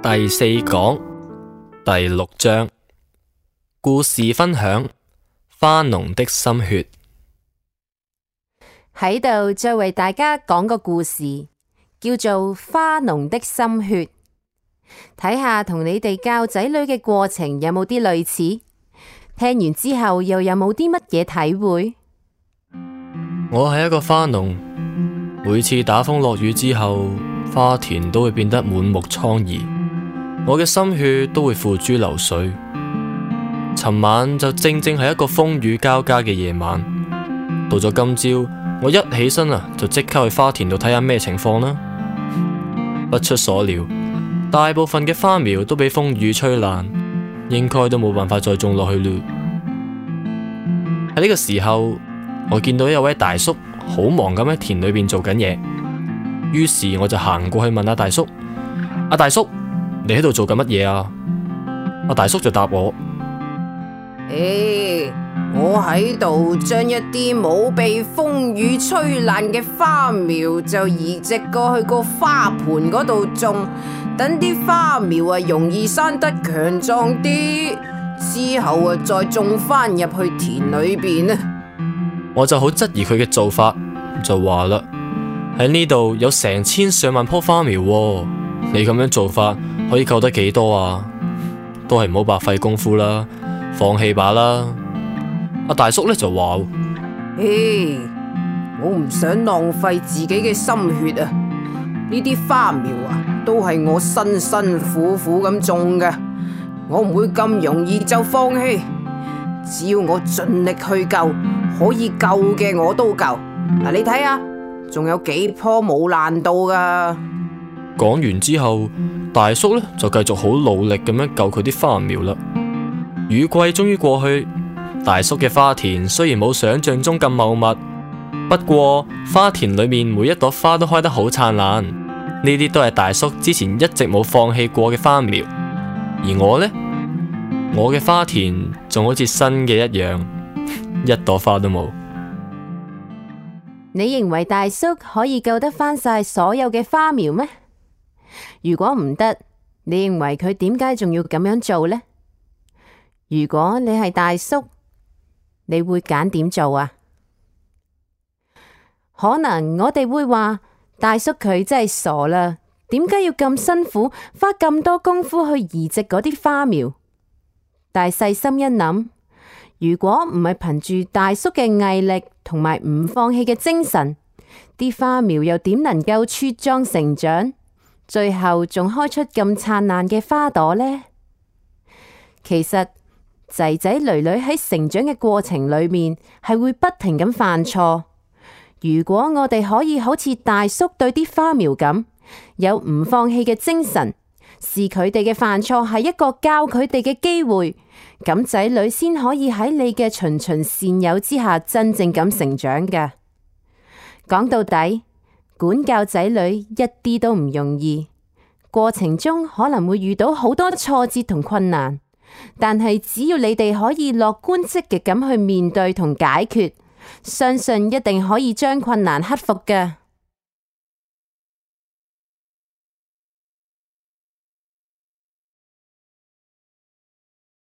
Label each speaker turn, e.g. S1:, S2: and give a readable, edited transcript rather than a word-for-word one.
S1: 第四講第6章故事分享：花農的心血。
S2: 喺度再為大家講個故事，叫做《花農的心血》。睇下同你哋教仔女嘅過程有冇啲類似？聽完之後又有冇啲乜嘢體會？
S1: 我係一個花農，每次打風落雨之後，花田都會變得滿目瘡痍，我嘅心血都會付諸流水。尋晚就正正係一個風雨交加嘅夜晚。到咗今朝，我一起身就即刻去花田度睇下咩情況啦。不出所料，大部分嘅花苗都俾風雨吹爛，應該都冇辦法再種落去了。喺呢個時候，我見到有位大叔好忙咁喺田裏邊做緊嘢，於是我就行過去問阿大叔：阿大叔，你喺度做緊乜嘢啊？阿大叔就答我：
S2: 我喺度將一啲冇被風雨吹爛嘅花苗就移植過去個花盆嗰度種，等啲花苗容易生得強壯啲，之後再種返入去田裏邊。
S1: 我就好質疑佢嘅做法，就話啦：喺呢度有成千上萬棵花苗喎，你咁樣做法可以救得幾多啊？都係唔好白費功夫啦，放棄吧啦。阿大叔呢就話：
S2: 我唔想浪費自己嘅心血啊！呢啲花苗都係我辛辛苦苦咁種嘅，我唔會咁容易就放棄。只要我盡力去救，可以救嘅我都救。嗱，你睇下，仲有幾棵冇爛到噶。
S1: 講完之後，大叔呢就繼續好努力咁樣救佢啲花苗啦。雨季終於過去，大叔嘅花田雖然冇想象中咁茂密，不過花田裏面每一朵花都開得好燦爛。呢啲都係大叔之前一直冇放棄過嘅花苗。而我呢，我嘅花田仲好似新嘅一樣，一朵花都冇。
S2: 你認為大叔可以救得返晒所有嘅花苗咩？如果唔得，你認為佢點解仲要咁樣做呢？如果你係大叔，你會揀點做啊？可能我哋會話，大叔佢真係傻啦，點解要咁辛苦，花咁多功夫去移植嗰啲花苗？但係細心一諗，如果唔係憑住大叔嘅毅力同埋唔放棄嘅精神，啲花苗又點能夠茁壯成長，最後仲開出咁燦爛嘅花朵呢？其實仔仔女女喺成長嘅過程裏面係會不停咁犯錯。如果我哋可以好似大叔對啲花苗咁，有唔放棄嘅精神，視佢哋嘅犯錯係一個教佢哋嘅機會，咁仔女先可以喺你嘅循循善誘之下真正咁成長嘅。講到底，管教仔女一啲都唔容易，過程中可能會遇到好多挫折同困難，但係只要你哋可以樂觀積極咁去面對同解決，相信一定可以將困難克服嘅。